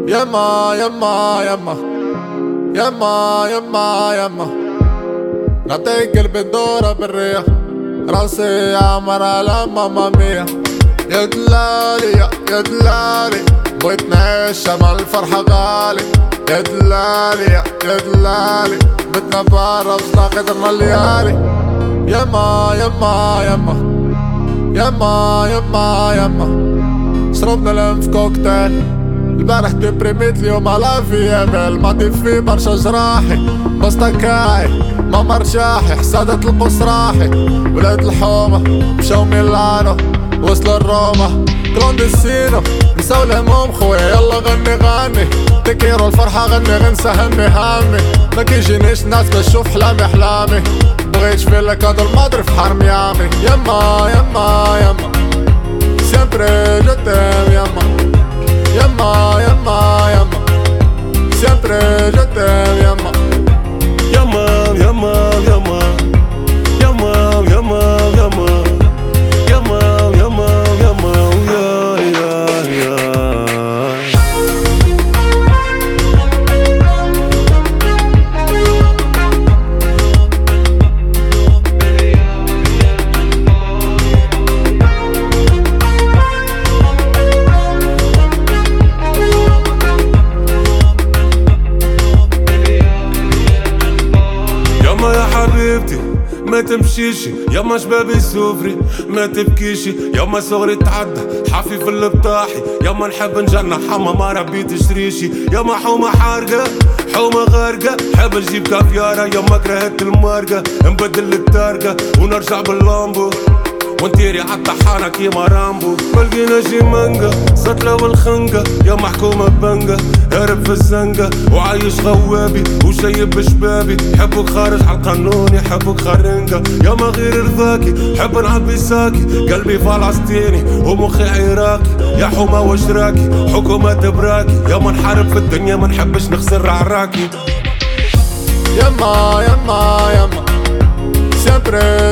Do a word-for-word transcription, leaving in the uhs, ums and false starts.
يما يما يما يما يما يما نعطيك قلبي الدورة بالريح راسي عمر على ماما مية يا دلالي يا دلالي بغيت نعيش مع الفرحة غالي يا دلالي يا دلالي بدنا برا بصنا قدرنا الليالي يما يما يما يما يما يما شربنا الانف كوكتيل البارح ديبريميت اليوم على في امل ماضي في برشا جراحي بستكاي ماما رشاحي حسادة القصراحي ولاد الحومة مشاو ميلانو وصلوا الروما كلونديسينو نساو الهموم خويا يلا غني غني تكيرو الفرحة غني غنسى همي همي ما كيجينيش ناس بشوف حلامي حلامي بغيتش في الكادو الماضري في حار ميامي يما يما يما سيمبري جو تيم يما يما يما يما سيمبري جو تيم يما يما يما يما يما يما يما يما يما يما يا يا يا حبيبتي ما تمشيشي ياما شبابي سوفري ما تبكيشي ياما صغري تعدى حافي في البطاحي ياما نحب نجنح حما ما ربيتش ريشي ياما حومة حارقة حومة غارقة حب نجيب كافيارة ياما كرهت المارقة نبدل التارقة ونرجع باللامبو ونطيري عالطحانة كيما رامبو ملقينا شي مانجا سطلة والخنقة يا محكومة بنقة هارب في الزنقة وعايش غوابي وشيب بشبابي حبك خارج عالقانون يحبك خرنقة يا ما غير رضاكي حب نعبي ساكي قلبي فلسطيني ومخي عراقي يا حومة وشراكي حكومة براكي يا ما نحارب في الدنيا ما نحبش نخسر عراكي يما يما يما سيمبري